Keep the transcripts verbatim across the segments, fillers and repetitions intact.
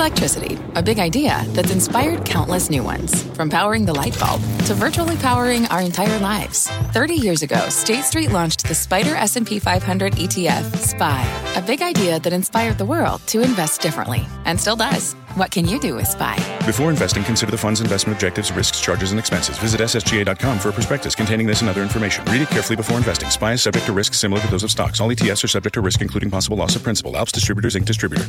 Electricity, a big idea that's inspired countless new ones. From powering the light bulb to virtually powering our entire lives. thirty years ago, State Street launched the Spider S and P five hundred E T F, S P Y, a big idea that inspired the world to invest differently, and still does. What can you do with S P Y? Before investing, consider the fund's investment objectives, risks, charges, and expenses. Visit S S G A dot com for a prospectus containing this and other information. Read it carefully before investing. S P Y is subject to risks similar to those of stocks. All E T Fs are subject to risk, including possible loss of principal. Alps Distributors, Incorporated Distributor.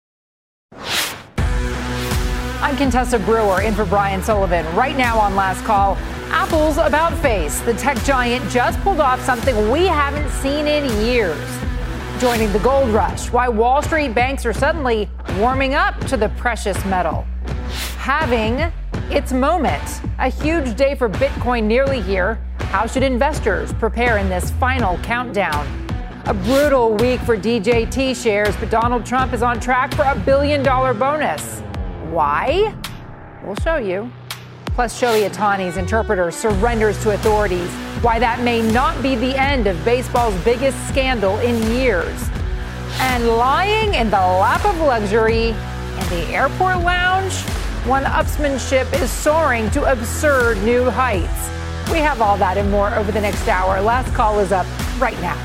I'm Contessa Brewer in for Brian Sullivan. Right now on Last Call, Apple's about face. The tech giant just pulled off something we haven't seen in years. Joining the gold rush, why Wall Street banks are suddenly warming up to the precious metal. Having its moment. A huge day for Bitcoin nearly here. How should investors prepare in this final countdown? A brutal week for D J T shares, but Donald Trump is on track for a billion dollar bonus. Why? We'll show you. Plus, Shohei Ohtani's interpreter surrenders to authorities. Why that may not be the end of baseball's biggest scandal in years. And lying in the lap of luxury in the airport lounge? One upsmanship is soaring to absurd new heights. We have all that and more over the next hour. Last Call is up right now.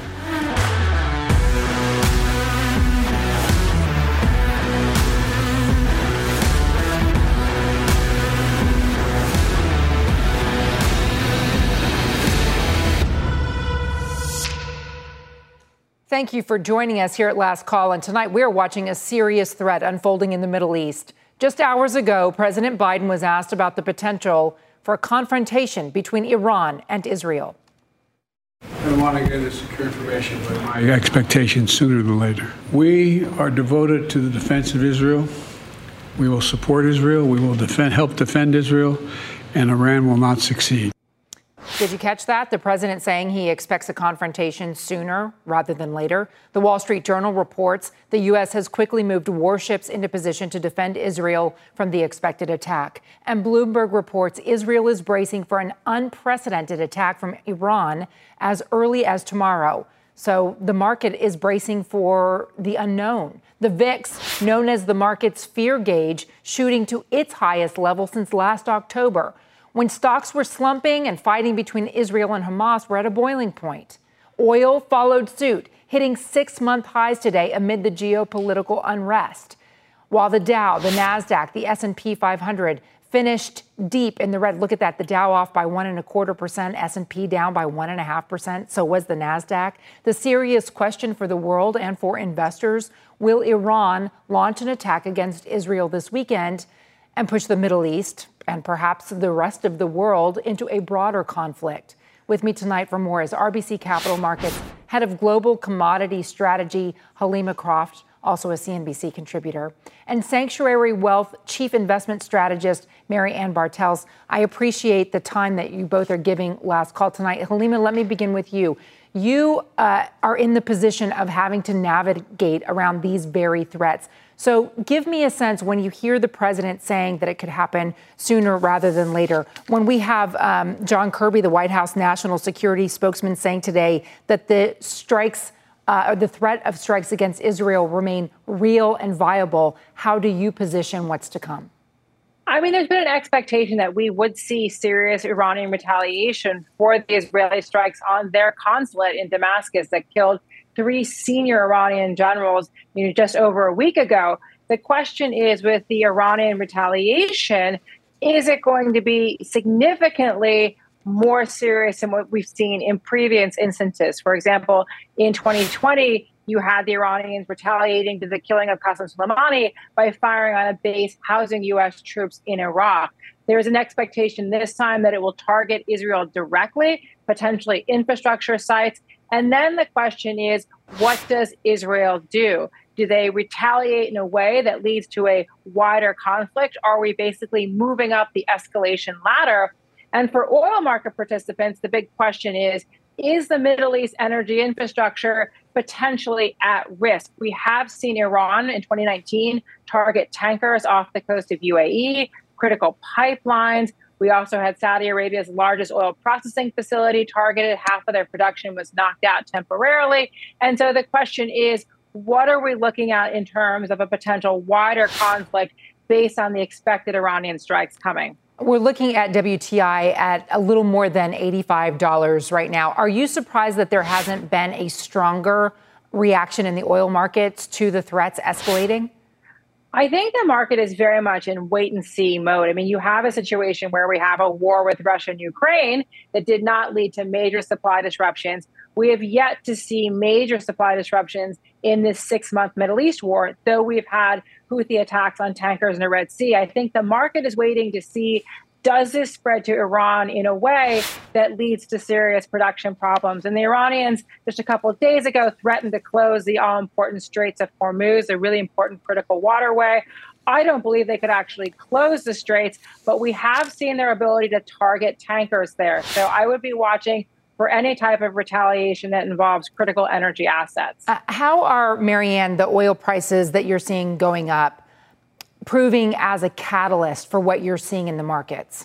Thank you for joining us here at Last Call. And tonight we're watching a serious threat unfolding in the Middle East. Just hours ago, President Biden was asked about the potential for a confrontation between Iran and Israel. I want to get us secure information, but my expectation sooner than later. We are devoted to the defense of Israel. We will support Israel. We will defend, help defend Israel, and Iran will not succeed. Did you catch that? The president saying he expects a confrontation sooner rather than later. The Wall Street Journal reports the U S has quickly moved warships into position to defend Israel from the expected attack. And Bloomberg reports Israel is bracing for an unprecedented attack from Iran as early as tomorrow. So the market is bracing for the unknown. The V I X, known as the market's fear gauge, shooting to its highest level since last October, when stocks were slumping and fighting between Israel and Hamas were at a boiling point. Oil followed suit, hitting six-month highs today amid the geopolitical unrest. While the Dow, the Nasdaq, the S and P five hundred finished deep in the red. Look at that. The Dow off by one and a quarter percent, S and P down by one and a half percent. So was the Nasdaq. The serious question for the world and for investors: will Iran launch an attack against Israel this weekend and push the Middle East and perhaps the rest of the world into a broader conflict? With me tonight for more is R B C Capital Markets Head of Global Commodity Strategy, Halima Croft, also a C N B C contributor, and Sanctuary Wealth Chief Investment Strategist, Mary Ann Bartels. I appreciate the time that you both are giving Last Call tonight. Halima, let me begin with you. You uh, are in the position of having to navigate around these very threats. So give me a sense when you hear the president saying that it could happen sooner rather than later. When we have um, John Kirby, the White House national security spokesman, saying today that the strikes uh, or the threat of strikes against Israel remain real and viable, how do you position what's to come? I mean, there's been an expectation that we would see serious Iranian retaliation for the Israeli strikes on their consulate in Damascus that killed three senior Iranian generals, you know, just over a week ago. The question is, with the Iranian retaliation, is it going to be significantly more serious than what we've seen in previous instances? For example, in twenty twenty, you had the Iranians retaliating to the killing of Qasem Soleimani by firing on a base housing U S troops in Iraq. There's an expectation this time that it will target Israel directly, potentially infrastructure sites. And then the question is, what does Israel do? Do they retaliate in a way that leads to a wider conflict? Are we basically moving up the escalation ladder? And for oil market participants, the big question is, is the Middle East energy infrastructure potentially at risk? We have seen Iran in twenty nineteen target tankers off the coast of U A E, critical pipelines. We also had Saudi Arabia's largest oil processing facility targeted. Half of their production was knocked out temporarily. And so the question is, what are we looking at in terms of a potential wider conflict based on the expected Iranian strikes coming? We're looking at W T I at a little more than eighty-five dollars right now. Are you surprised that there hasn't been a stronger reaction in the oil markets to the threats escalating? I think the market is very much in wait and see mode. I mean, you have a situation where we have a war with Russia and Ukraine that did not lead to major supply disruptions. We have yet to see major supply disruptions in this six-month Middle East war, though we've had Houthi attacks on tankers in the Red Sea. I think the market is waiting to see, does this spread to Iran in a way that leads to serious production problems? And the Iranians, just a couple of days ago, threatened to close the all-important Straits of Hormuz, a really important critical waterway. I don't believe they could actually close the straits, but we have seen their ability to target tankers there. So I would be watching for any type of retaliation that involves critical energy assets. Uh, how are, Marianne, the oil prices that you're seeing going up proving as a catalyst for what you're seeing in the markets?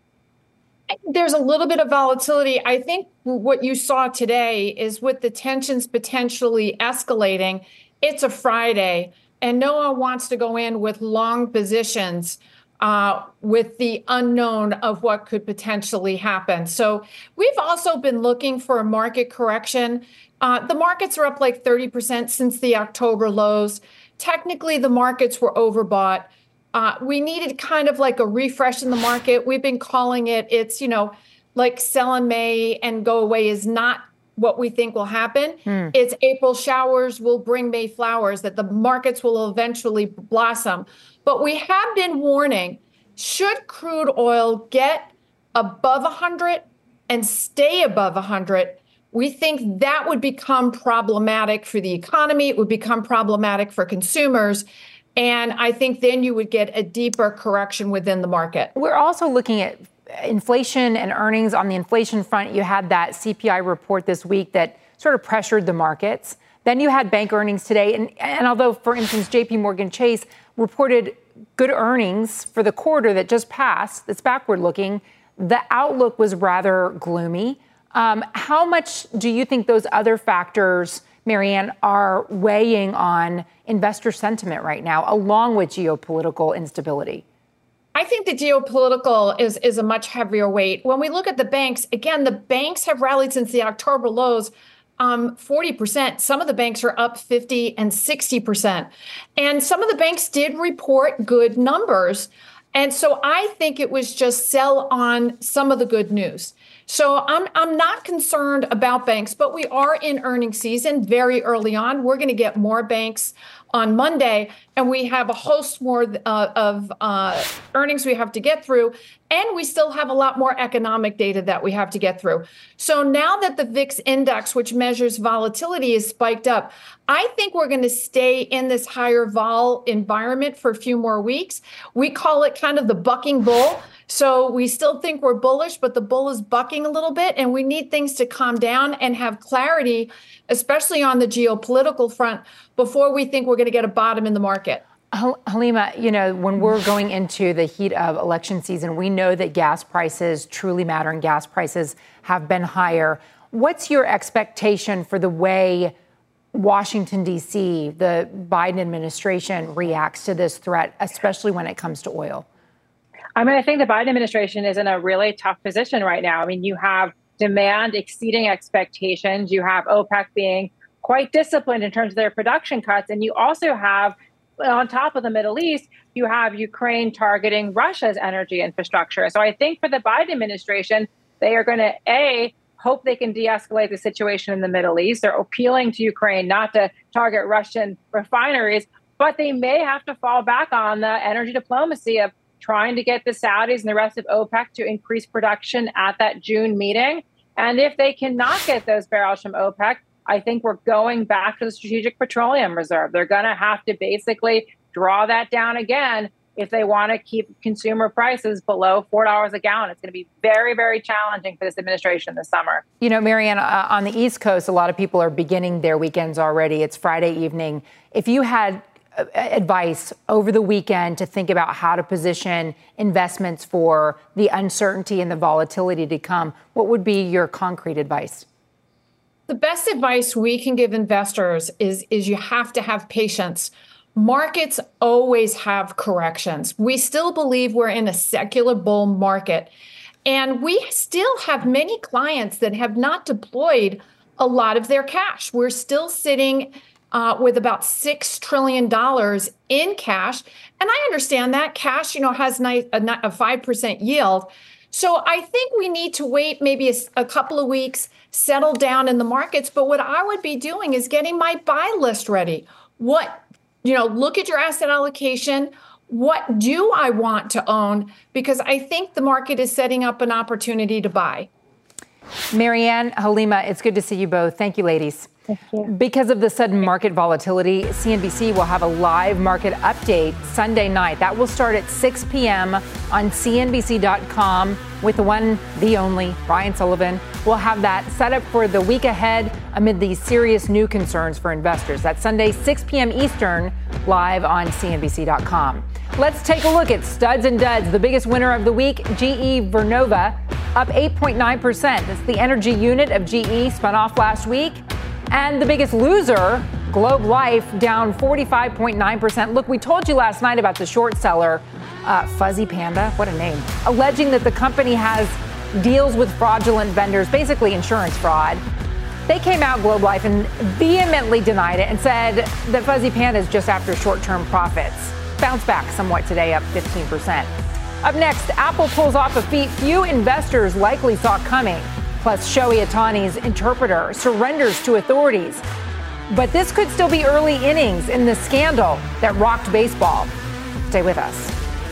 There's a little bit of volatility. I think what you saw today is with the tensions potentially escalating, it's a Friday, and no one wants to go in with long positions Uh, with the unknown of what could potentially happen. So we've also been looking for a market correction. Uh, the markets are up like thirty percent since the October lows. Technically, the markets were overbought. Uh, we needed kind of like a refresh in the market. We've been calling it, it's, you know, like sell in May and go away is not what we think will happen. Hmm. It's April showers will bring May flowers, that the markets will eventually blossom. But we have been warning, should crude oil get above one hundred and stay above one hundred, we think that would become problematic for the economy. It would become problematic for consumers. And I think then you would get a deeper correction within the market. We're also looking at inflation and earnings. On the inflation front, you had that C P I report this week that sort of pressured the markets. Then you had bank earnings today. And, and although, for instance, J P Morgan Chase reported good earnings for the quarter that just passed, that's backward looking, the outlook was rather gloomy. Um, how much do you think those other factors, Marianne, are weighing on investor sentiment right now, along with geopolitical instability? I think the geopolitical is, is a much heavier weight. When we look at the banks, again, the banks have rallied since the October lows. Um, forty percent. Some of the banks are up fifty and sixty percent. And some of the banks did report good numbers. And so I think it was just sell on some of the good news. So I'm I'm not concerned about banks, but we are in earnings season very early on. We're going to get more banks on Monday, and we have a host more uh, of uh, earnings we have to get through, and we still have a lot more economic data that we have to get through. So now that the V I X index, which measures volatility, is spiked up, I think we're going to stay in this higher vol environment for a few more weeks. We call it kind of the bucking bull. So we still think we're bullish, but the bull is bucking a little bit, and we need things to calm down and have clarity, especially on the geopolitical front, before we think we're going to get a bottom in the market. Halima, you know, when we're going into the heat of election season, we know that gas prices truly matter and gas prices have been higher. What's your expectation for the way Washington, D C, the Biden administration reacts to this threat, especially when it comes to oil? I mean, I think the Biden administration is in a really tough position right now. I mean, you have demand exceeding expectations. You have OPEC being quite disciplined in terms of their production cuts. And you also have, on top of the Middle East, you have Ukraine targeting Russia's energy infrastructure. So I think for the Biden administration, they are going to, A, hope they can de-escalate the situation in the Middle East. They're appealing to Ukraine not to target Russian refineries, but they may have to fall back on the energy diplomacy of trying to get the Saudis and the rest of OPEC to increase production at that June meeting. And if they cannot get those barrels from OPEC, I think we're going back to the Strategic Petroleum Reserve. They're going to have to basically draw that down again if they want to keep consumer prices below four dollars a gallon. It's going to be very, very challenging for this administration this summer. You know, Marianne, uh, on the East Coast, a lot of people are beginning their weekends already. It's Friday evening. If you had advice over the weekend to think about how to position investments for the uncertainty and the volatility to come, what would be your concrete advice? The best advice we can give investors is, is you have to have patience. Markets always have corrections. We still believe we're in a secular bull market. And we still have many clients that have not deployed a lot of their cash. We're still sitting uh, with about six trillion dollars in cash. And I understand that cash, you know, has nice, a, a five percent yield. So I think we need to wait maybe a, a couple of weeks, settle down in the markets. But what I would be doing is getting my buy list ready. What, you know, look at your asset allocation. What do I want to own? Because I think the market is setting up an opportunity to buy. Marianne, Halima, it's good to see you both. Thank you, ladies. Thank you. Because of the sudden market volatility, C N B C will have a live market update Sunday night. That will start at six p.m. on C N B C dot com with the one, the only, Brian Sullivan. We'll have that set up for the week ahead amid these serious new concerns for investors. That's Sunday, six p.m. Eastern, live on C N B C dot com. Let's take a look at studs and duds. The biggest winner of the week, G E Vernova, up eight point nine percent. It's the energy unit of G E, spun off last week. And the biggest loser, Globe Life, down forty-five point nine percent. Look, we told you last night about the short seller, uh, Fuzzy Panda, what a name, alleging that the company has deals with fraudulent vendors, basically insurance fraud. They came out, Globe Life, and vehemently denied it and said that Fuzzy Panda is just after short-term profits. Bounced back somewhat today, up fifteen percent. Up next, Apple pulls off a feat few investors likely saw coming. Plus, Shohei Ohtani's interpreter surrenders to authorities. But this could still be early innings in the scandal that rocked baseball. Stay with us.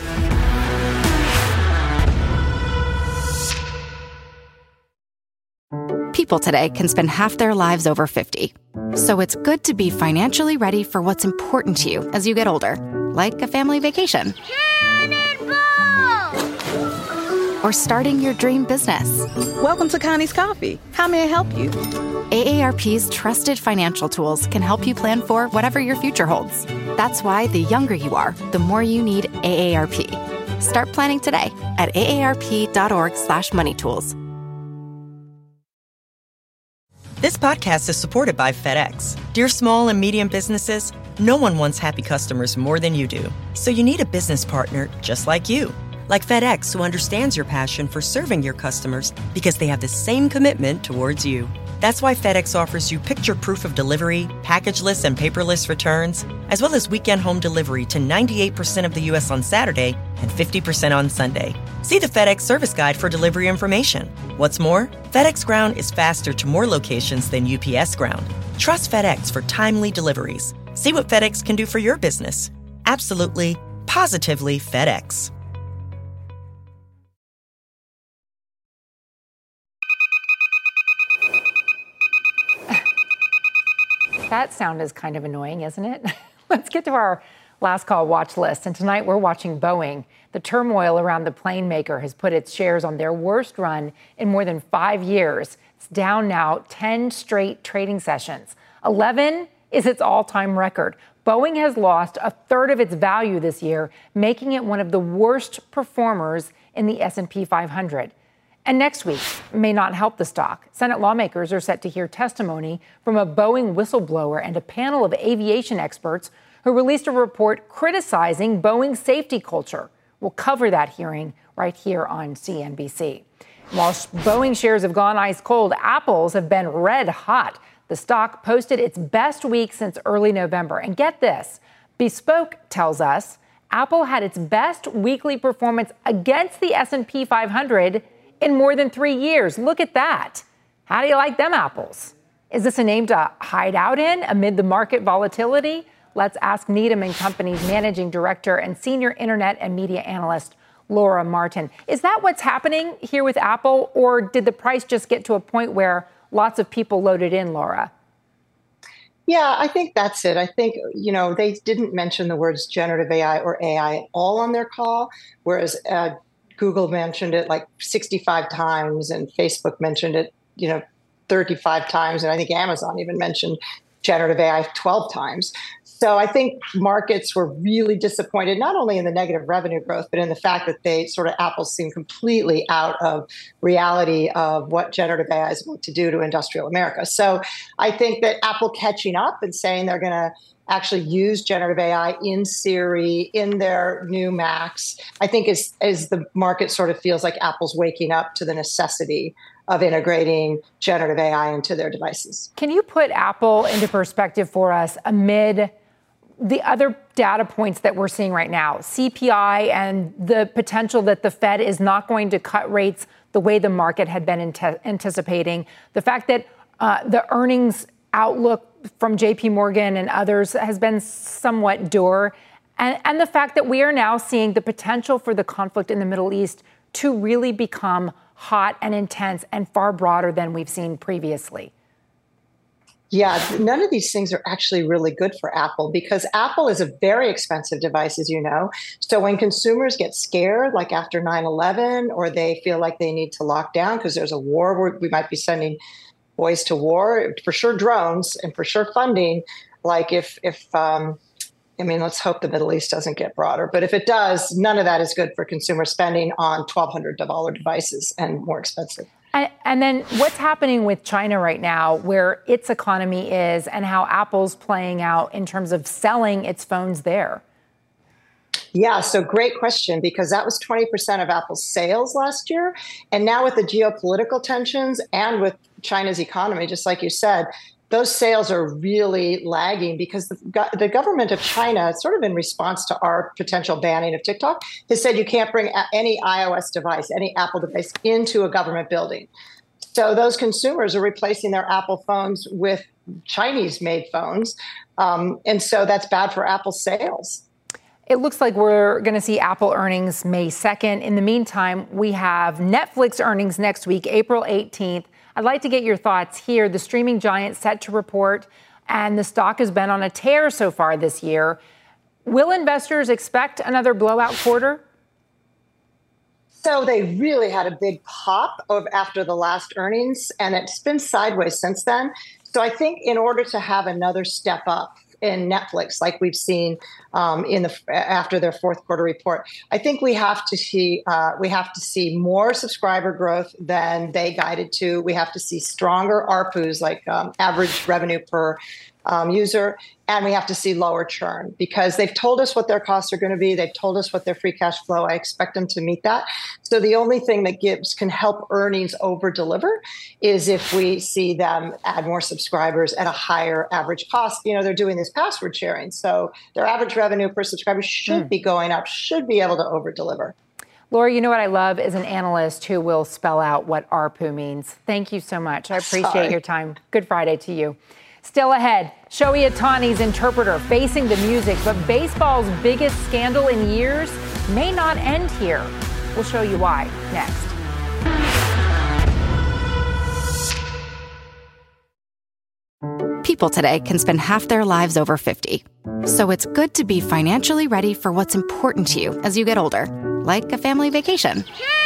People today can spend half their lives over fifty. So it's good to be financially ready for what's important to you as you get older, like a family vacation. Or starting your dream business. Welcome to Connie's Coffee. How may I help you? A A R P's trusted financial tools can help you plan for whatever your future holds. That's why the younger you are, the more you need A A R P. Start planning today at aarp.org slash money tools. This podcast is supported by FedEx. Dear small and medium businesses, no one wants happy customers more than you do. So you need a business partner just like you. Like FedEx, who understands your passion for serving your customers because they have the same commitment towards you. That's why FedEx offers you picture proof of delivery, packageless and paperless returns, as well as weekend home delivery to ninety-eight percent of the U S on Saturday and fifty percent on Sunday. See the FedEx service guide for delivery information. What's more, FedEx Ground is faster to more locations than U P S Ground. Trust FedEx for timely deliveries. See what FedEx can do for your business. Absolutely, positively FedEx. That sound is kind of annoying, isn't it? Let's get to our last call watch list. And tonight we're watching Boeing. The turmoil around the plane maker has put its shares on their worst run in more than five years. It's down now ten straight trading sessions. eleven is its all-time record. Boeing has lost a third of its value this year, making it one of the worst performers in the S and P five hundred. And next week may not help the stock. Senate lawmakers are set to hear testimony from a Boeing whistleblower and a panel of aviation experts who released a report criticizing Boeing's safety culture. We'll cover that hearing right here on C N B C. While Boeing shares have gone ice cold, Apple's have been red hot. The stock posted its best week since early November. And get this, Bespoke tells us Apple had its best weekly performance against the S and P five hundred in more than three years. Look at that. How do you like them apples? Is this a name to hide out in amid the market volatility? Let's ask Needham and Company's managing director and senior internet and media analyst, Laura Martin. Is that what's happening here with Apple, or did the price just get to a point where lots of people loaded in, Laura? Yeah, I think that's it. I think, you know, they didn't mention the words generative A I or A I at all on their call, whereas uh, Google mentioned it like sixty-five times and Facebook mentioned it, you know, thirty-five times. And I think Amazon even mentioned generative A I twelve times. So I think markets were really disappointed, not only in the negative revenue growth, but in the fact that they sort of Apple seemed completely out of reality of what generative A I is going to do to industrial America. So I think that Apple catching up and saying they're going to actually use generative A I in Siri, in their new Macs, I think is, is the market sort of feels like Apple's waking up to the necessity of integrating generative A I into their devices. Can you put Apple into perspective for us amid the other data points that we're seeing right now, C P I and the potential that the Fed is not going to cut rates the way the market had been ante- anticipating, the fact that uh, the earnings outlook from J P Morgan and others has been somewhat dour, and, and the fact that we are now seeing the potential for the conflict in the Middle East to really become hot and intense and far broader than we've seen previously? Yeah, none of these things are actually really good for Apple because Apple is a very expensive device, as you know. So when consumers get scared, like after nine eleven, or they feel like they need to lock down because there's a war where we might be sending boys to war, for sure drones and for sure funding, like if, if um, I mean, let's hope the Middle East doesn't get broader. But if it does, none of that is good for consumer spending on twelve hundred dollars devices and more expensive. And, and then what's happening with China right now, where its economy is and how Apple's playing out in terms of selling its phones there? Yeah, so great question, because that was twenty percent of Apple's sales last year. And now with the geopolitical tensions and with China's economy, just like you said, those sales are really lagging because the, the government of China, sort of in response to our potential banning of TikTok, has said you can't bring any iOS device, any Apple device into a government building. So those consumers are replacing their Apple phones with Chinese-made phones. Um, and so that's bad for Apple's sales. It looks like we're going to see Apple earnings May second. In the meantime, we have Netflix earnings next week, April eighteenth. I'd like to get your thoughts here. The streaming giant set to report, and the stock has been on a tear so far this year. Will investors expect another blowout quarter? So they really had a big pop of after the last earnings, and it's been sideways since then. So I think in order to have another step up in Netflix, like we've seen um, in the after their fourth quarter report, I think we have to see uh, we have to see more subscriber growth than they guided to. We have to see stronger A R P Us, like um, average revenue per um, user, and we have to see lower churn because they've told us what their costs are going to be. They've told us what their free cash flow. I expect them to meet that. So the only thing that gives can help earnings over deliver is if we see them add more subscribers at a higher average cost. You know, they're doing this password sharing, so their average revenue per subscriber should mm. be going up, should be able to over deliver. Laura, you know what I love is an analyst who will spell out what A R P U means. Thank you so much. I appreciate Sorry. your time. Good Friday to you. Still ahead, Shohei Ohtani's interpreter facing the music, but baseball's biggest scandal in years may not end here. We'll show you why next. People today can spend half their lives over fifty. So it's good to be financially ready for what's important to you as you get older, like a family vacation.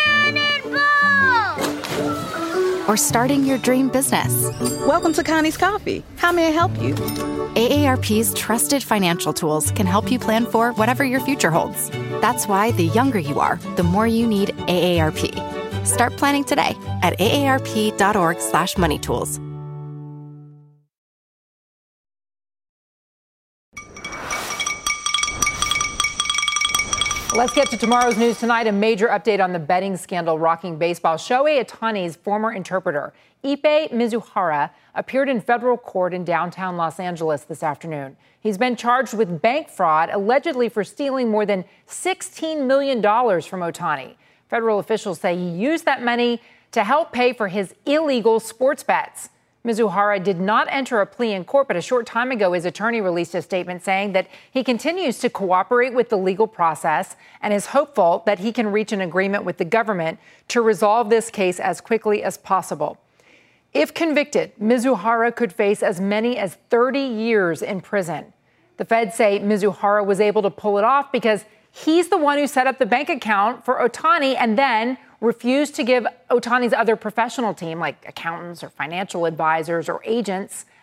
Or starting your dream business. Welcome to Connie's Coffee. How may I help you? A A R P's trusted financial tools can help you plan for whatever your future holds. That's why the younger you are, the more you need A A R P. Start planning today at aarp.org slash money tools. Let's get to tomorrow's news tonight. A major update on the betting scandal rocking baseball. Shohei Ohtani's former interpreter, Ippei Mizuhara, appeared in federal court in downtown Los Angeles this afternoon. He's been charged with bank fraud, allegedly for stealing more than sixteen million dollars from Ohtani. Federal officials say he used that money to help pay for his illegal sports bets. Mizuhara did not enter a plea in court, but a short time ago, his attorney released a statement saying that he continues to cooperate with the legal process and is hopeful that he can reach an agreement with the government to resolve this case as quickly as possible. If convicted, Mizuhara could face as many as thirty years in prison. The feds say Mizuhara was able to pull it off because he's the one who set up the bank account for Ohtani and then refused to give Ohtani's other professional team, like accountants or financial advisors or agents,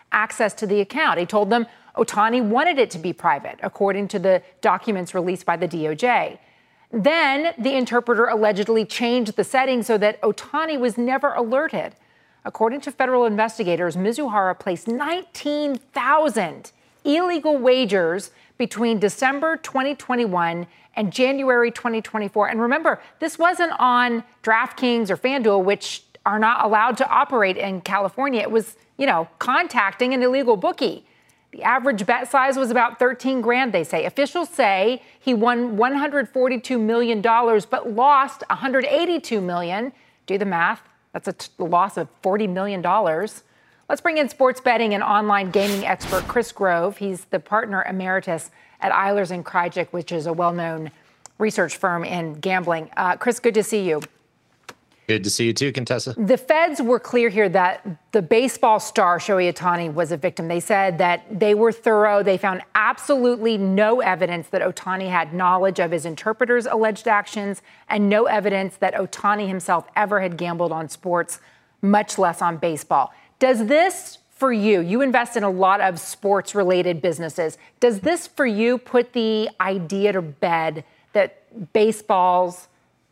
access to the account. He told them Ohtani wanted it to be private, according to the documents released by the D O J. Then the interpreter allegedly changed the settings so that Ohtani was never alerted. According to federal investigators, Mizuhara placed nineteen thousand illegal wagers between December twenty twenty-one and January twenty twenty-four. And remember, this wasn't on DraftKings or FanDuel, which are not allowed to operate in California. It was, you know, contacting an illegal bookie. The average bet size was about thirteen grand, they say. Officials say he won one hundred forty-two million dollars, but lost one hundred eighty-two million dollars. Do the math. That's a t- loss of forty million dollars. Let's bring in sports betting and online gaming expert Chris Grove. He's the partner emeritus at Eilers and Krejcik, which is a well-known research firm in gambling. Uh, Chris, good to see you. Good to see you too, Contessa. The feds were clear here that the baseball star Shohei Ohtani was a victim. They said that they were thorough. They found absolutely no evidence that Ohtani had knowledge of his interpreter's alleged actions and no evidence that Ohtani himself ever had gambled on sports, much less on baseball. Does this, for you, you invest in a lot of sports-related businesses, does this for you put the idea to bed that baseball's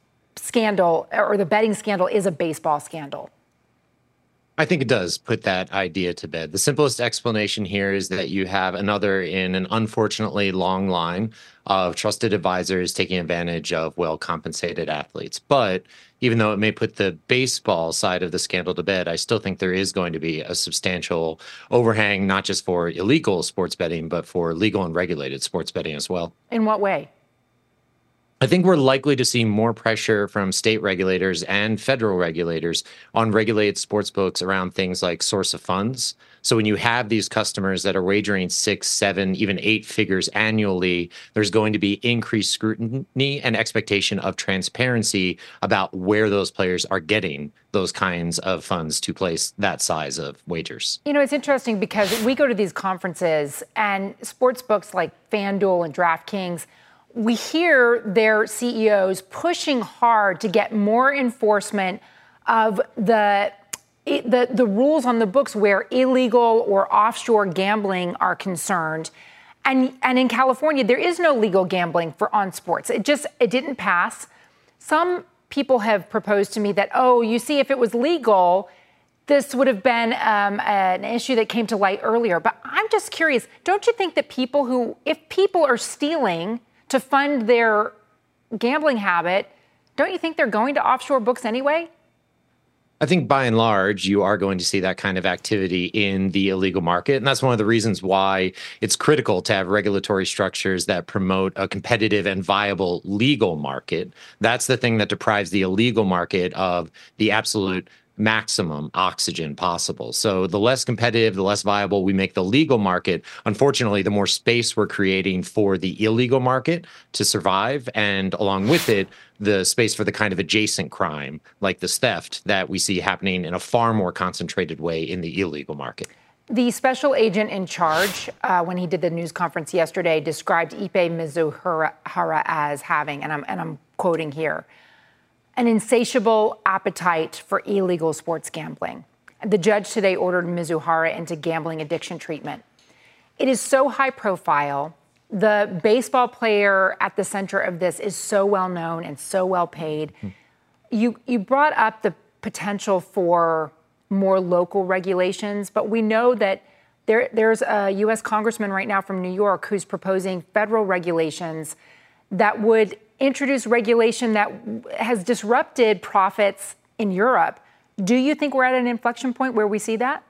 scandal or the betting scandal is a baseball scandal? I think it does put that idea to bed. The simplest explanation here is that you have another in an unfortunately long line of trusted advisors taking advantage of well-compensated athletes. But even though it may put the baseball side of the scandal to bed, I still think there is going to be a substantial overhang, not just for illegal sports betting, but for legal and regulated sports betting as well. In what way? I think we're likely to see more pressure from state regulators and federal regulators on regulated sportsbooks around things like source of funds. So when you have these customers that are wagering six, seven, even eight figures annually, there's going to be increased scrutiny and expectation of transparency about where those players are getting those kinds of funds to place that size of wagers. You know, it's interesting because we go to these conferences and sports books like FanDuel and DraftKings, we hear their C E Os pushing hard to get more enforcement of the, the the rules on the books where illegal or offshore gambling are concerned. And and in California, there is no legal gambling for on sports. It just it didn't pass. Some people have proposed to me that, oh, you see, if it was legal, this would have been um, an issue that came to light earlier. But I'm just curious, don't you think that people who, if people are stealing to fund their gambling habit, don't you think they're going to offshore books anyway? I think by and large, you are going to see that kind of activity in the illegal market. And that's one of the reasons why it's critical to have regulatory structures that promote a competitive and viable legal market. That's the thing that deprives the illegal market of the absolute maximum oxygen possible. So the less competitive, the less viable we make the legal market, unfortunately, the more space we're creating for the illegal market to survive. And along with it, the space for the kind of adjacent crime, like this theft that we see happening in a far more concentrated way in the illegal market. The special agent in charge, uh, when he did the news conference yesterday, described Ipe Mizuhara as having, and I'm, and I'm quoting here, an insatiable appetite for illegal sports gambling. The judge today ordered Mizuhara into gambling addiction treatment. It is so high profile. The baseball player at the center of this is so well known and so well paid. Hmm. You, you brought up the potential for more local regulations, but we know that there, there's a U S congressman right now from New York who's proposing federal regulations that would introduce regulation that has disrupted profits in Europe. Do you think we're at an inflection point where we see that?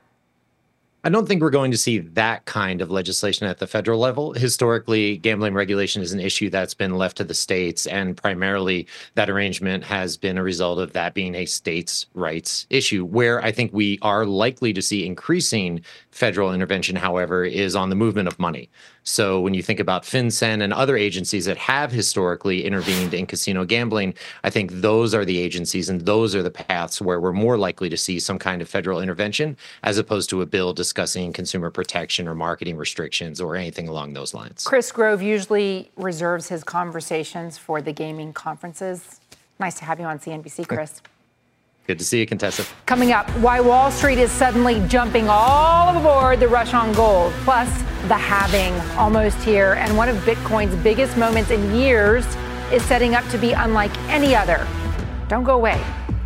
I don't think we're going to see that kind of legislation at the federal level. Historically, gambling regulation is an issue that's been left to the states, and primarily that arrangement has been a result of that being a states' rights issue. Where I think we are likely to see increasing federal intervention, however, is on the movement of money. So when you think about FinCEN and other agencies that have historically intervened in casino gambling, I think those are the agencies and those are the paths where we're more likely to see some kind of federal intervention as opposed to a bill discussing consumer protection or marketing restrictions or anything along those lines. Chris Grove usually reserves his conversations for the gaming conferences. Nice to have you on C N B C, Chris. Good to see you, Contessa. Coming up, why Wall Street is suddenly jumping all aboard the rush on gold. Plus, the halving almost here. And one of Bitcoin's biggest moments in years is setting up to be unlike any other. Don't go away.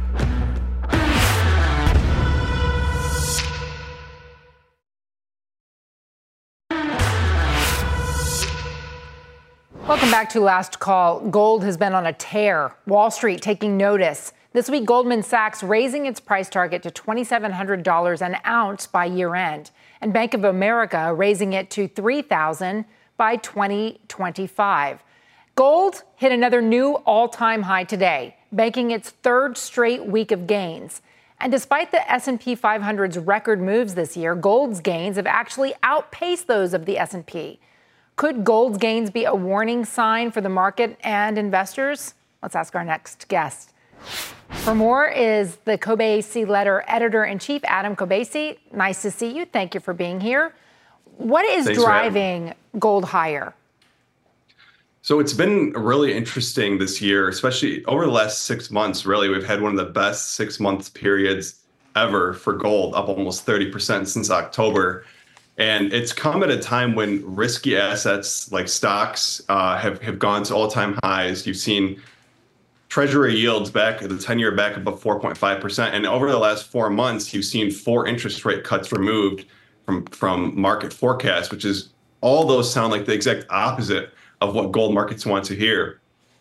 Welcome back to Last Call. Gold has been on a tear. Wall Street taking notice. This week, Goldman Sachs raising its price target to two thousand seven hundred dollars an ounce by year end, and Bank of America raising it to three thousand dollars by twenty twenty-five. Gold hit another new all-time high today, banking its third straight week of gains. And despite the S and P five hundred's record moves this year, gold's gains have actually outpaced those of the S and P. Could gold's gains be a warning sign for the market and investors? Let's ask our next guest. For more is the Kobasi Letter Editor-in-Chief, Adam Kobasi. Nice to see you. Thank you for being here. What is Thanks driving gold higher? So it's been really interesting this year, especially over the last six months, really. We've had one of the best six-month periods ever for gold, up almost thirty percent since October. And it's come at a time when risky assets like stocks uh, have, have gone to all-time highs. You've seen Treasury yields back, the ten-year back above four point five percent. And over the last four months, you've seen four interest rate cuts removed from, from market forecasts, which is all those sound like the exact opposite of what gold markets want to hear.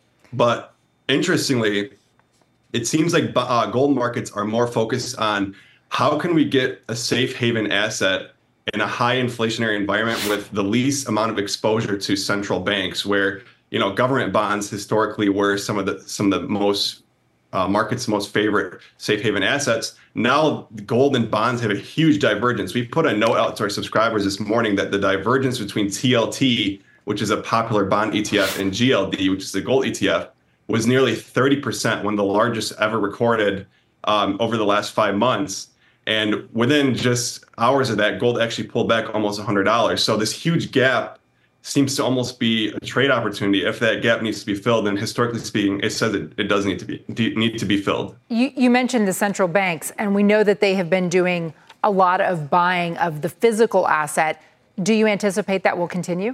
But interestingly, it seems like uh, gold markets are more focused on how can we get a safe haven asset in a high inflationary environment with the least amount of exposure to central banks, where, you know, government bonds historically were some of the some of the most uh, markets' most favorite safe haven assets. Now, gold and bonds have a huge divergence. We put a note out to our subscribers this morning that the divergence between T L T, which is a popular bond E T F, and G L D, which is a gold E T F, was nearly thirty percent, one of the largest ever recorded um, over the last five months. And within just hours of that, gold actually pulled back almost one hundred dollars. So this huge gap seems to almost be a trade opportunity. If that gap needs to be filled, then historically speaking, it says it, it does need to be need to be filled. You, you mentioned the central banks, and we know that they have been doing a lot of buying of the physical asset. Do you anticipate that will continue?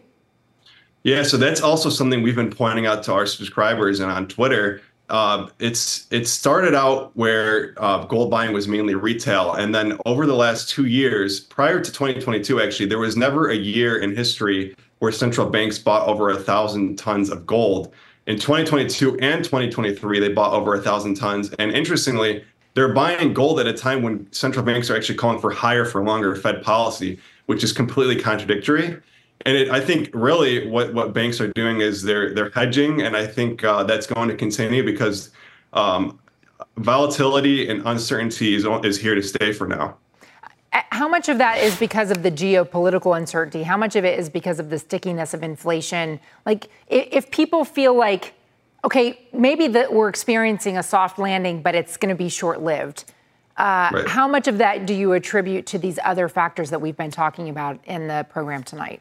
Yeah, so that's also something we've been pointing out to our subscribers and on Twitter. Uh, it's it started out where uh, gold buying was mainly retail. And then over the last two years, prior to twenty twenty-two, actually, there was never a year in history where central banks bought over a thousand tons of gold. In twenty twenty-two and twenty twenty-three, they bought over a thousand tons. And interestingly, they're buying gold at a time when central banks are actually calling for higher for longer Fed policy, which is completely contradictory. And it, I think really what, what banks are doing is they're they're hedging, and I think uh, that's going to continue because um, volatility and uncertainty is, is here to stay for now. How much of that is because of the geopolitical uncertainty? How much of it is because of the stickiness of inflation? Like, if people feel like, okay, maybe that we're experiencing a soft landing, but it's going to be short-lived. Uh, right. How much of that do you attribute to these other factors that we've been talking about in the program tonight?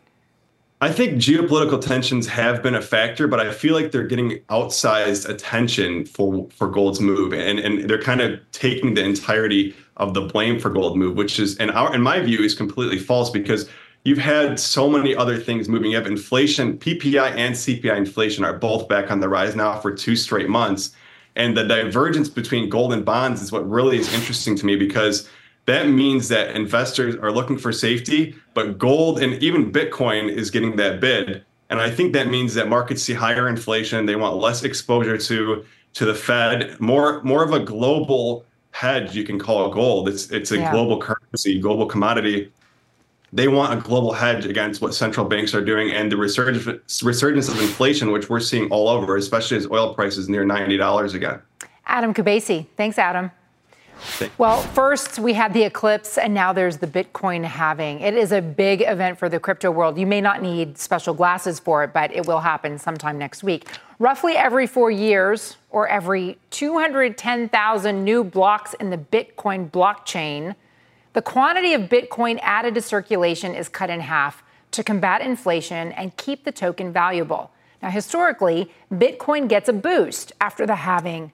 I think geopolitical tensions have been a factor, but I feel like they're getting outsized attention for, for gold's move. And, and they're kind of taking the entirety of the blame for gold move, which is, in, our, in my view, is completely false because you've had so many other things moving. You have inflation, P P I and C P I inflation are both back on the rise now for two straight months. And the divergence between gold and bonds is what really is interesting to me because that means that investors are looking for safety, but gold and even Bitcoin is getting that bid. And I think that means that markets see higher inflation. They want less exposure to, to the Fed, more, more of a global hedge, you can call it gold. It's, it's a yeah. global currency, global commodity. They want a global hedge against what central banks are doing and the resurgence, resurgence of inflation, which we're seeing all over, especially as oil prices near ninety dollars again. Adam Kobasi. Thanks, Adam. Well, first we had the eclipse, and now there's the Bitcoin halving. It is a big event for the crypto world. You may not need special glasses for it, but it will happen sometime next week. Roughly every four years, or every two hundred ten thousand new blocks in the Bitcoin blockchain, the quantity of Bitcoin added to circulation is cut in half to combat inflation and keep the token valuable. Now, historically, Bitcoin gets a boost after the halving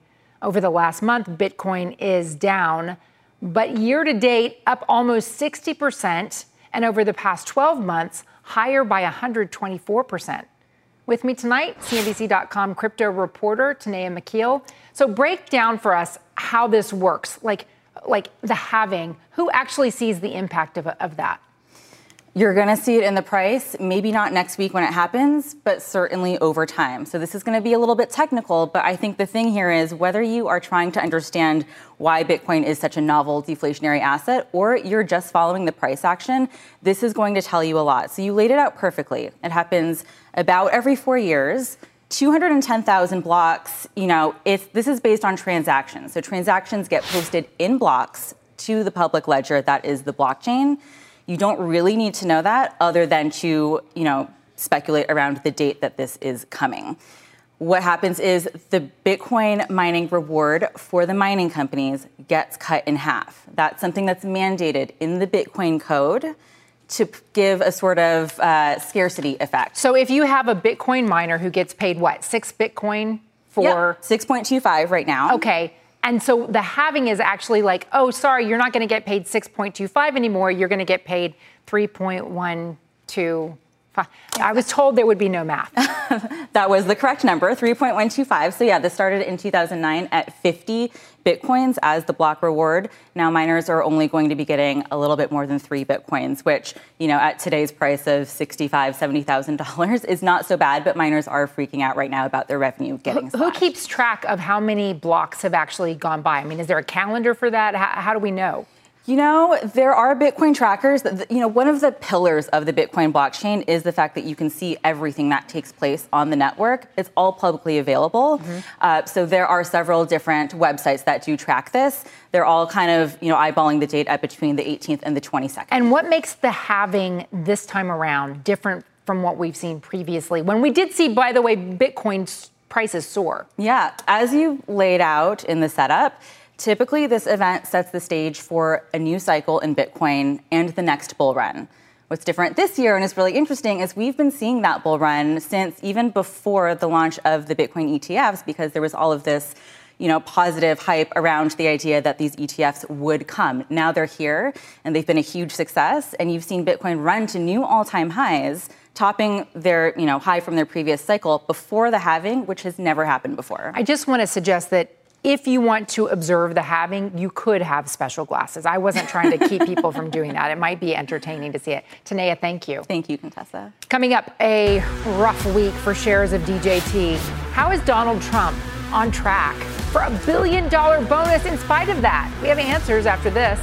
Over the last month, Bitcoin is down, but year to date, up almost sixty percent. And over the past twelve months, higher by one hundred twenty-four percent. With me tonight, C N B C dot com crypto reporter Tanea McKeel. So break down for us how this works, like, like the halving. Who actually sees the impact of, of that? You're going to see it in the price, maybe not next week when it happens, but certainly over time. So this is going to be a little bit technical, but I think the thing here is whether you are trying to understand why Bitcoin is such a novel deflationary asset or you're just following the price action, this is going to tell you a lot. So you laid it out perfectly. It happens about every four years. two hundred ten thousand blocks, you know, it's, this is based on transactions. So transactions get posted in blocks to the public ledger that is the blockchain. You don't really need to know that other than to, you know, speculate around the date that this is coming. What happens is the Bitcoin mining reward for the mining companies gets cut in half. That's something that's mandated in the Bitcoin code to give a sort of uh, scarcity effect. So if you have a Bitcoin miner who gets paid, what, six Bitcoin for? Yep, six point two five right now. Okay. And so the halving is actually like, oh, sorry, you're not going to get paid six point two five anymore. You're going to get paid three point one two five. I was told there would be no math. That was the correct number, three point one two five. So yeah, this started in two thousand nine at fifty Bitcoins as the block reward. Now miners are only going to be getting a little bit more than three Bitcoins, which, you know, at today's price of sixty-five thousand dollars, seventy thousand dollars is not so bad, but miners are freaking out right now about their revenue getting slashed. Who keeps track of how many blocks have actually gone by? I mean, is there a calendar for that? How, how do we know? You know, there are Bitcoin trackers. That, you know, one of the pillars of the Bitcoin blockchain is the fact that you can see everything that takes place on the network. It's all publicly available. Mm-hmm. Uh, so there are several different websites that do track this. They're all kind of, you know, eyeballing the date at between the eighteenth and the twenty-second. And what makes the halving this time around different from what we've seen previously? When we did see, by the way, Bitcoin's prices soar. Yeah, as you laid out in the setup, typically, this event sets the stage for a new cycle in Bitcoin and the next bull run. What's different this year and is really interesting is we've been seeing that bull run since even before the launch of the Bitcoin E T Fs, because there was all of this, you know, positive hype around the idea that these E T Fs would come. Now they're here, and they've been a huge success, and you've seen Bitcoin run to new all-time highs, topping their, you know, high from their previous cycle before the halving, which has never happened before. I just want to suggest that if you want to observe the halving, you could have special glasses. I wasn't trying to keep people from doing that. It might be entertaining to see it. Tanea, thank you. Thank you, Contessa. Coming up, a rough week for shares of D J T. How is Donald Trump on track for a billion dollar bonus in spite of that? We have answers after this.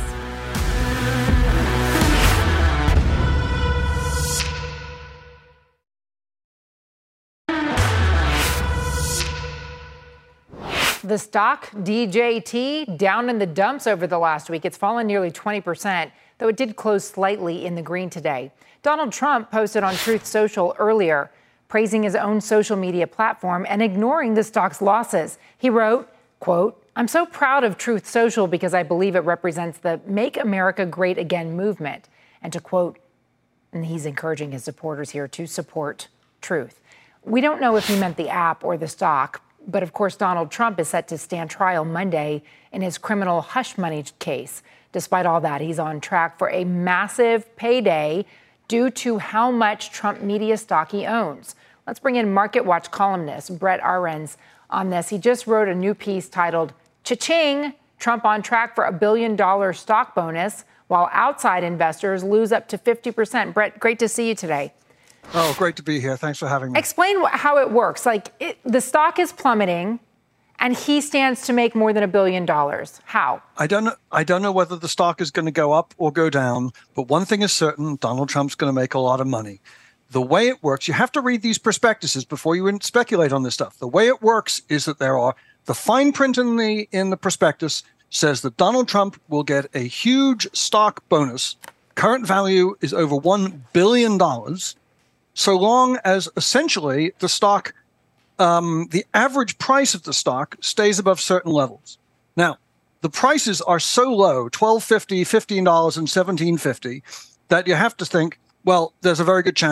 The stock, D J T, down in the dumps over the last week. It's fallen nearly twenty percent, though it did close slightly in the green today. Donald Trump posted on Truth Social earlier, praising his own social media platform and ignoring the stock's losses. He wrote, quote, "I'm so proud of Truth Social because I believe it represents the Make America Great Again movement." And to quote, and he's encouraging his supporters here to support Truth. We don't know if he meant the app or the stock, but of course, Donald Trump is set to stand trial Monday in his criminal hush money case. Despite all that, he's on track for a massive payday due to how much Trump media stock he owns. Let's bring in MarketWatch columnist Brett Arends on this. He just wrote a new piece titled, "Cha-ching, Trump on track for a billion dollar stock bonus, while outside investors lose up to fifty percent. Brett, great to see you today. Oh, great to be here. Thanks for having me. Explain wh- how it works. Like, it, the stock is plummeting, and he stands to make more than a billion dollars. How? I don't know. I don't know whether the stock is going to go up or go down, but one thing is certain: Donald Trump's going to make a lot of money. The way it works, you have to read these prospectuses before you speculate on this stuff. The way it works is that there are the fine print in the in the prospectus says that Donald Trump will get a huge stock bonus. Current value is over one billion dollars. So long as essentially the stock, um, the average price of the stock stays above certain levels. Now, the prices are so low, twelve fifty, fifteen dollars, and seventeen fifty, that you have to think, well, there's a very good chance,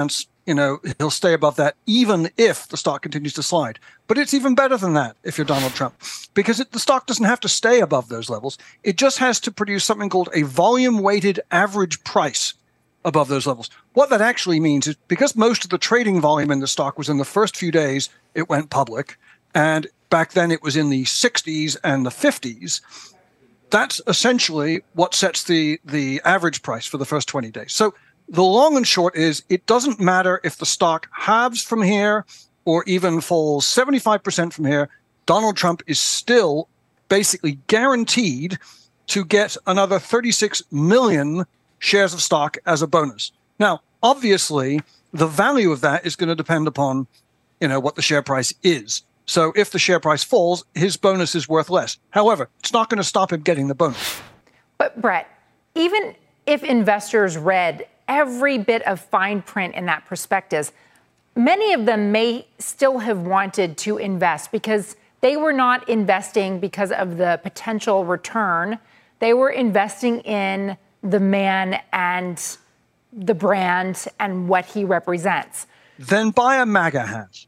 you know, he'll stay above that even if the stock continues to slide. But it's even better than that if you're Donald Trump, because it, the stock doesn't have to stay above those levels. It just has to produce something called a volume-weighted average price above those levels. What that actually means is because most of the trading volume in the stock was in the first few days it went public, and back then it was in the sixties and the fifties, that's essentially what sets the, the average price for the first twenty days. So the long and short is it doesn't matter if the stock halves from here or even falls seventy-five percent from here. Donald Trump is still basically guaranteed to get another thirty-six million shares of stock as a bonus. Now, obviously, the value of that is going to depend upon, you know, what the share price is. So if the share price falls, his bonus is worth less. However, it's not going to stop him getting the bonus. But Brett, even if investors read every bit of fine print in that prospectus, many of them may still have wanted to invest because they were not investing because of the potential return. They were investing in the man and the brand and what he represents. Then buy a MAGA hat.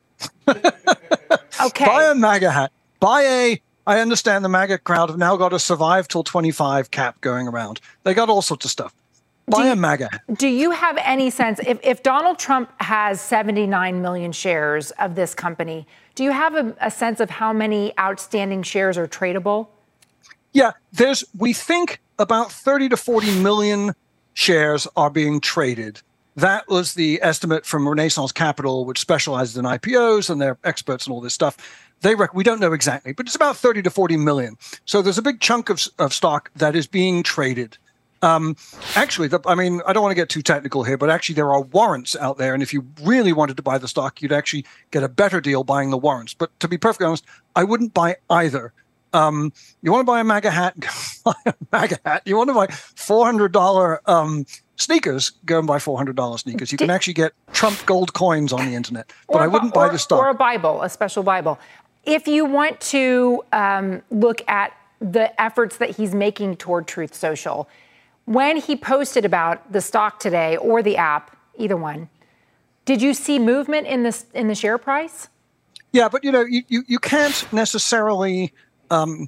Okay. Buy a MAGA hat. Buy a, I understand the MAGA crowd have now got a survive till twenty-five cap going around. They got all sorts of stuff. Buy do, a MAGA hat. Do you have any sense, if, if Donald Trump has seventy-nine million shares of this company, do you have a, a sense of how many outstanding shares are tradable? Yeah, there's, we think about thirty to forty million shares are being traded. That was the estimate from Renaissance Capital, which specializes in I P Os, and they're experts in all this stuff. They rec- we don't know exactly, but it's about thirty to forty million. So there's a big chunk of, of stock that is being traded. Um, actually, the, I mean, I don't want to get too technical here, but actually there are warrants out there. And if you really wanted to buy the stock, you'd actually get a better deal buying the warrants. But to be perfectly honest, I wouldn't buy either. Um, you want to buy a MAGA hat? Buy a MAGA hat. You want to buy four hundred dollars um, sneakers? Go and buy four hundred dollars sneakers. You can actually get Trump gold coins on the internet. But I wouldn't buy the stock. Or a Bible, a special Bible. If you want to um, look at the efforts that he's making toward Truth Social, when he posted about the stock today or the app, either one, did you see movement in this in the share price? Yeah, but you know, you you, you can't necessarily. Um,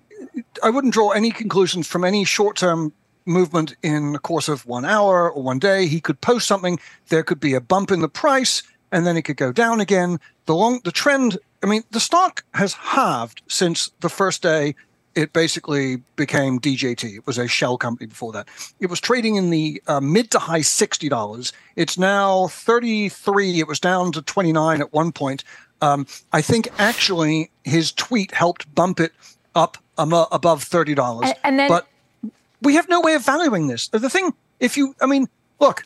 I wouldn't draw any conclusions from any short-term movement in the course of one hour or one day. He could post something, there could be a bump in the price, and then it could go down again. The long, the trend, I mean, the stock has halved since the first day it basically became D J T. It was a shell company before that. It was trading in the uh, mid to high sixty dollars. It's now thirty-three. It was down to twenty-nine at one point. Um, I think actually his tweet helped bump it up um, uh, above thirty dollars. And, and then, but we have no way of valuing this. The thing, if you, I mean, look,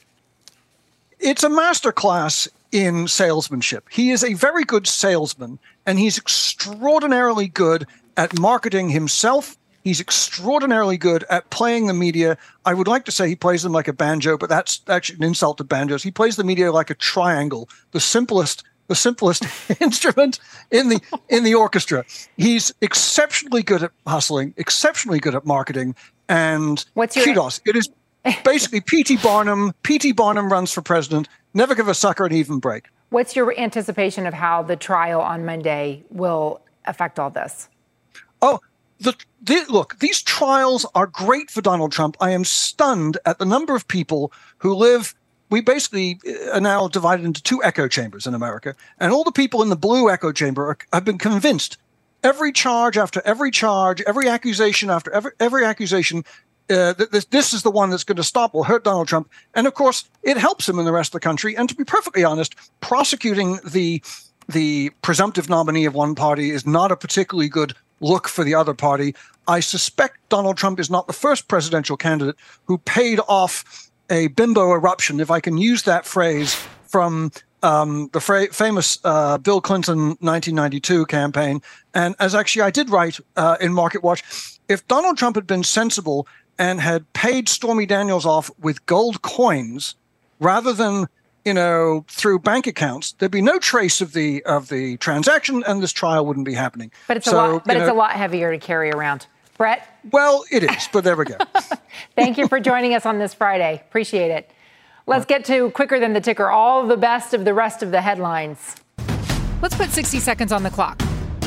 it's a masterclass in salesmanship. He is a very good salesman, and he's extraordinarily good at marketing himself. He's extraordinarily good at playing the media. I would like to say he plays them like a banjo, but that's actually an insult to banjos. He plays the media like a triangle, the simplest the simplest instrument in the in the orchestra. He's exceptionally good at hustling, exceptionally good at marketing, and What's your kudos. It is basically P T Barnum. P T Barnum runs for president. Never give a sucker an even break. What's your anticipation of how the trial on Monday will affect all this? Oh, the, the look, these trials are great for Donald Trump. I am stunned at the number of people who live. We basically are now divided into two echo chambers in America, and all the people in the blue echo chamber are, have been convinced every charge after every charge, every accusation after every, every accusation, uh, that this, this is the one that's going to stop or hurt Donald Trump. And of course, it helps him in the rest of the country. And to be perfectly honest, prosecuting the the presumptive nominee of one party is not a particularly good look for the other party. I suspect Donald Trump is not the first presidential candidate who paid off a bimbo eruption, if I can use that phrase, from um, the fra- famous uh, Bill Clinton nineteen ninety-two campaign. And as actually I did write uh, in Market Watch, if Donald Trump had been sensible and had paid Stormy Daniels off with gold coins rather than, you know, through bank accounts, there'd be no trace of the of the transaction, and this trial wouldn't be happening. But it's so, a lot. But it's know, a lot heavier to carry around. Brett? Well, it is, but there we go. Thank you for joining us on this Friday. Appreciate it. Let's get to quicker than the ticker, all the best of the rest of the headlines. Let's put sixty seconds on the clock.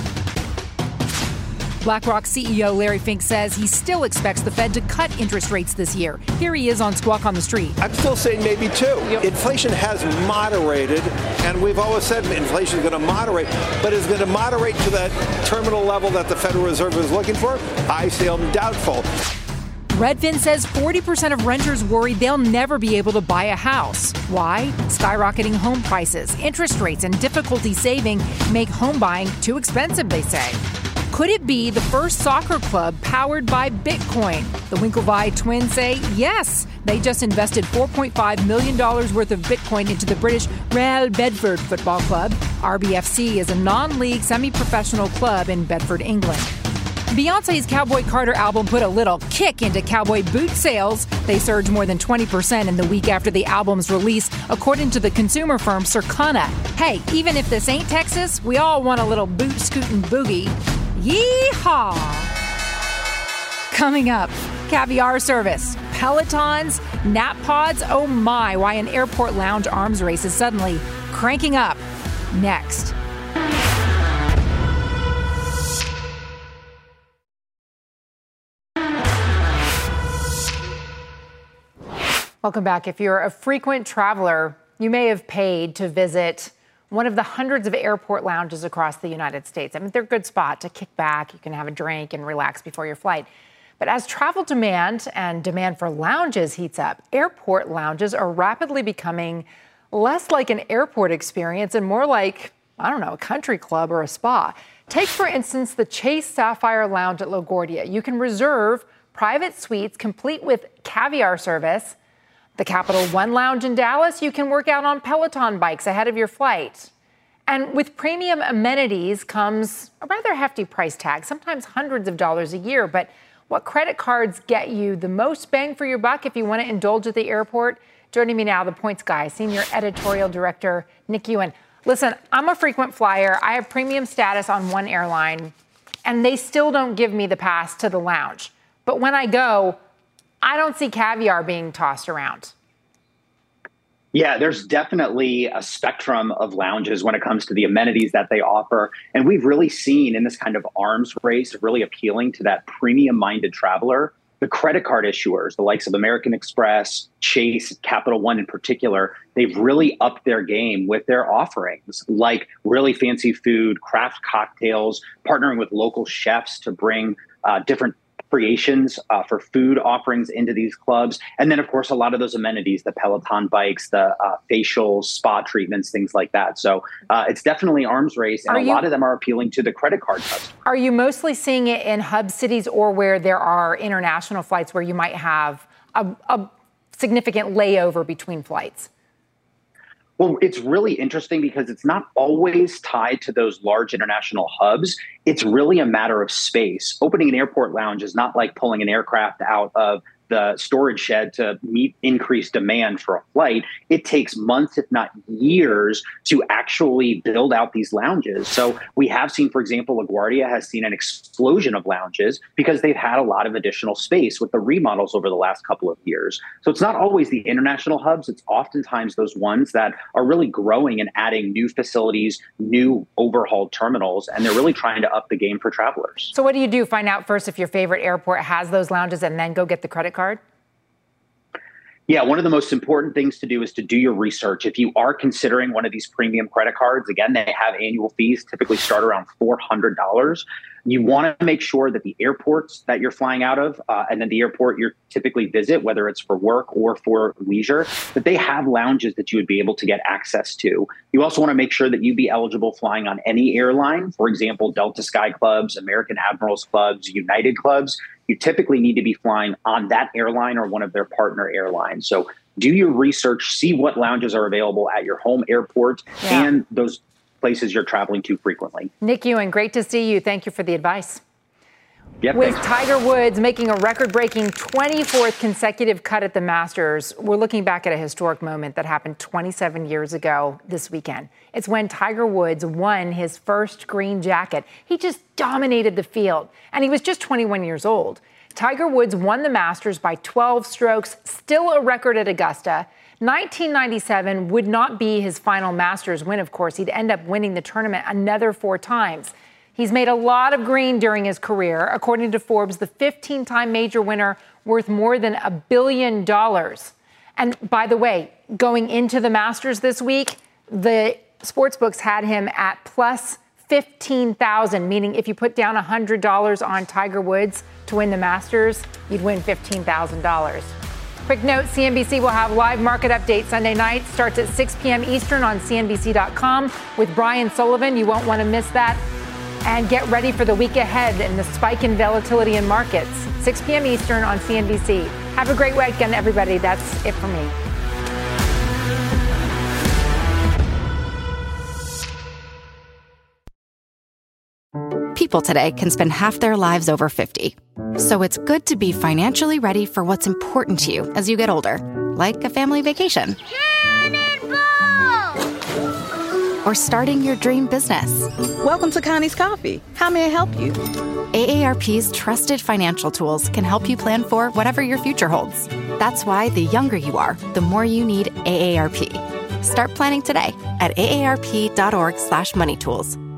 BlackRock C E O Larry Fink says he still expects the Fed to cut interest rates this year. Here he is on Squawk on the Street. I'm still saying maybe two. Yep. Inflation has moderated, and we've always said inflation is going to moderate, but is going to moderate to that terminal level that the Federal Reserve is looking for? I still am doubtful. Redfin says forty percent of renters worry they'll never be able to buy a house. Why? Skyrocketing home prices, interest rates, and difficulty saving make home buying too expensive, they say. Could it be the first soccer club powered by Bitcoin? The Winklevi twins say yes. They just invested four point five million dollars worth of Bitcoin into the British Real Bedford Football Club. R B F C is a non-league semi-professional club in Bedford, England. Beyonce's Cowboy Carter album put a little kick into cowboy boot sales. They surged more than twenty percent in the week after the album's release, according to the consumer firm Circana. Hey, even if this ain't Texas, we all want a little boot scootin' boogie. Yeehaw! Coming up, caviar service, Pelotons, nap pods. Oh my, why an airport lounge arms race is suddenly cranking up. Next. Welcome back. If you're a frequent traveler, you may have paid to visit one of the hundreds of airport lounges across the United States. I mean, they're a good spot to kick back. You can have a drink and relax before your flight. But as travel demand and demand for lounges heats up, airport lounges are rapidly becoming less like an airport experience and more like, I don't know, a country club or a spa. Take, for instance, the Chase Sapphire Lounge at LaGuardia. You can reserve private suites complete with caviar service. The Capital One Lounge in Dallas, you can work out on Peloton bikes ahead of your flight. And with premium amenities comes a rather hefty price tag, sometimes hundreds of dollars a year. But what credit cards get you the most bang for your buck if you want to indulge at the airport? Joining me now, the Points Guy, Senior Editorial Director Nick Ewan. Listen, I'm a frequent flyer. I have premium status on one airline, and they still don't give me the pass to the lounge. But when I go, I don't see caviar being tossed around. Yeah, there's definitely a spectrum of lounges when it comes to the amenities that they offer. And we've really seen in this kind of arms race, really appealing to that premium-minded traveler, the credit card issuers, the likes of American Express, Chase, Capital One in particular, they've really upped their game with their offerings, like really fancy food, craft cocktails, partnering with local chefs to bring uh, different creations uh, for food offerings into these clubs. And then, of course, a lot of those amenities, the Peloton bikes, the uh, facials, spa treatments, things like that. So uh, it's definitely arms race. And are a you, lot of them are appealing to the credit card customer. Are you mostly seeing it in hub cities or where there are international flights where you might have a, a significant layover between flights? Well, it's really interesting because it's not always tied to those large international hubs. It's really a matter of space. Opening an airport lounge is not like pulling an aircraft out of the storage shed to meet increased demand for a flight. It takes months, if not years, to actually build out these lounges. So we have seen, for example, LaGuardia has seen an explosion of lounges because they've had a lot of additional space with the remodels over the last couple of years. So it's not always the international hubs. It's oftentimes those ones that are really growing and adding new facilities, new overhauled terminals, and they're really trying to up the game for travelers. So what do you do? Find out first if your favorite airport has those lounges and then go get the credit card? Yeah, one of the most important things to do is to do your research. If you are considering one of these premium credit cards, again, they have annual fees, typically start around four hundred dollars. You want to make sure that the airports that you're flying out of uh, and then the airport you typically visit, whether it's for work or for leisure, that they have lounges that you would be able to get access to. You also want to make sure that you be eligible flying on any airline, for example, Delta Sky Clubs, American Admirals Clubs, United Clubs. You typically need to be flying on that airline or one of their partner airlines. So do your research, see what lounges are available at your home airport yeah. and those places you're traveling to frequently. Nick Ewan, great to see you. Thank you for the advice. Yep, With thanks. Tiger Woods making a record-breaking twenty-fourth consecutive cut at the Masters, we're looking back at a historic moment that happened twenty-seven years ago this weekend. It's when Tiger Woods won his first green jacket. He just dominated the field, and he was just twenty-one years old. Tiger Woods won the Masters by twelve strokes, still a record at Augusta. nineteen ninety-seven would not be his final Masters win, of course. He'd end up winning the tournament another four times. He's made a lot of green during his career. According to Forbes, the fifteen-time major winner worth more than a billion dollars. And by the way, going into the Masters this week, the sportsbooks had him at plus fifteen thousand, meaning if you put down one hundred dollars on Tiger Woods to win the Masters, you'd win fifteen thousand dollars. Quick note, C N B C will have live market update Sunday night. Starts at six p.m. Eastern on C N B C dot com with Brian Sullivan. You won't want to miss that. And get ready for the week ahead and the spike in volatility in markets. six p.m. Eastern on C N B C. Have a great weekend, everybody. That's it for me. People today can spend half their lives over fifty. So it's good to be financially ready for what's important to you as you get older, like a family vacation. Or starting your dream business. Welcome to Connie's Coffee. How may I help you? A A R P's trusted financial tools can help you plan for whatever your future holds. That's why the younger you are, the more you need A A R P. Start planning today at A A R P dot org slash money tools.